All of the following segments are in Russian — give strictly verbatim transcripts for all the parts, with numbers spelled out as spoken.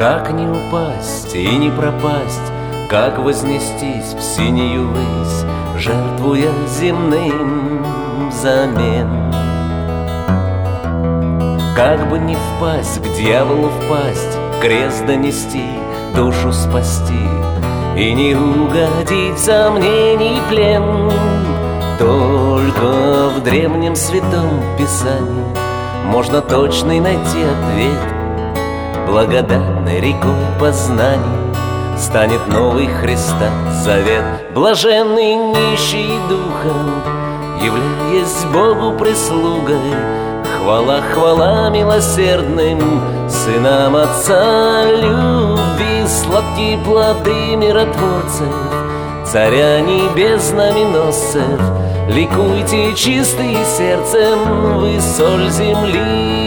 Как не упасть и не пропасть, как вознестись в синюю высь, жертвуя земным взамен? Как бы не впасть, к дьяволу впасть, крест донести, душу спасти и не угодить в сомнений плен. Только в древнем святом Писании можно точный найти ответ. Благодатной рекой познаний станет новый Христа завет. Блаженный нищий духом, являясь Богу прислугой, хвала, хвала милосердным сынам Отца любви, сладкие плоды миротворцев, Царя небес знаменосцев. Ликуйте чистые сердцем, вы соль земли.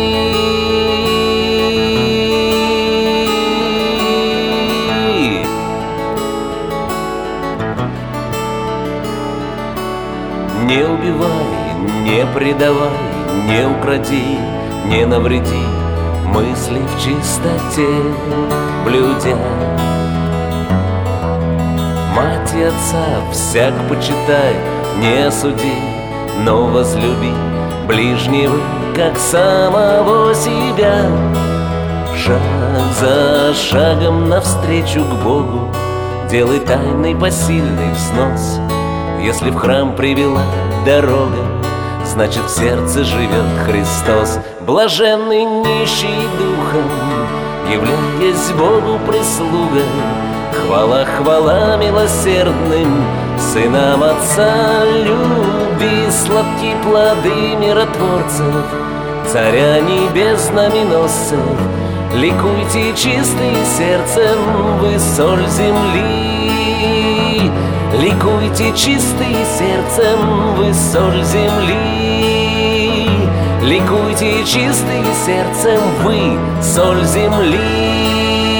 Не убивай, не предавай, не укради, не навреди, мысли в чистоте блюдя. Мать и отца всяк почитай, не осуди, но возлюби ближнего, как самого себя. Шаг за шагом навстречу к Богу делай тайный посильный взнос. Если в храм привела дорога, значит в сердце живет Христос. Блаженный нищий духом, являясь Богу прислугой, хвала, хвала милосердным сынам Отца любви, сладкие плоды миротворцев, Царя небес знаменосцев. Ликуйте чистые сердцем, вы соль земли. Ликуйте чистые сердцем, вы соль земли. Ликуйте чистые сердцем, вы соль земли.